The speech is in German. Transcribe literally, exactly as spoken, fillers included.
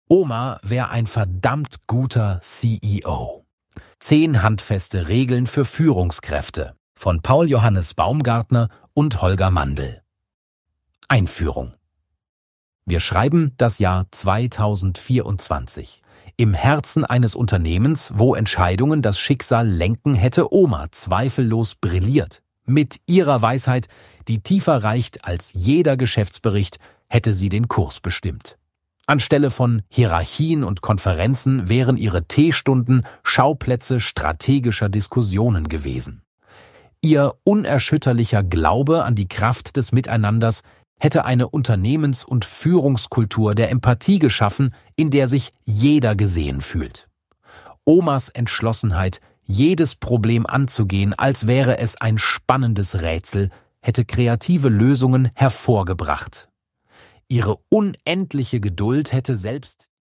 Oma wäre ein verdammt guter C E O. Zehn handfeste Regeln für Führungskräfte von Paul Johannes Baumgartner und Holger Mandl. Einführung. Wir schreiben das Jahr zweitausendvierundzwanzig. Im Herzen eines Unternehmens, wo Entscheidungen das Schicksal lenken, hätte Oma zweifellos brilliert. Mit ihrer Weisheit, die tiefer reicht als jeder Geschäftsbericht, hätte sie den Kurs bestimmt. Anstelle von Hierarchien und Konferenzen wären ihre Teestunden Schauplätze strategischer Diskussionen gewesen. Ihr unerschütterlicher Glaube an die Kraft des Miteinanders hätte eine Unternehmens- und Führungskultur der Empathie geschaffen, in der sich jeder gesehen fühlt. Omas Entschlossenheit, jedes Problem anzugehen, als wäre es ein spannendes Rätsel, hätte kreative Lösungen hervorgebracht. Ihre unendliche Geduld hätte selbst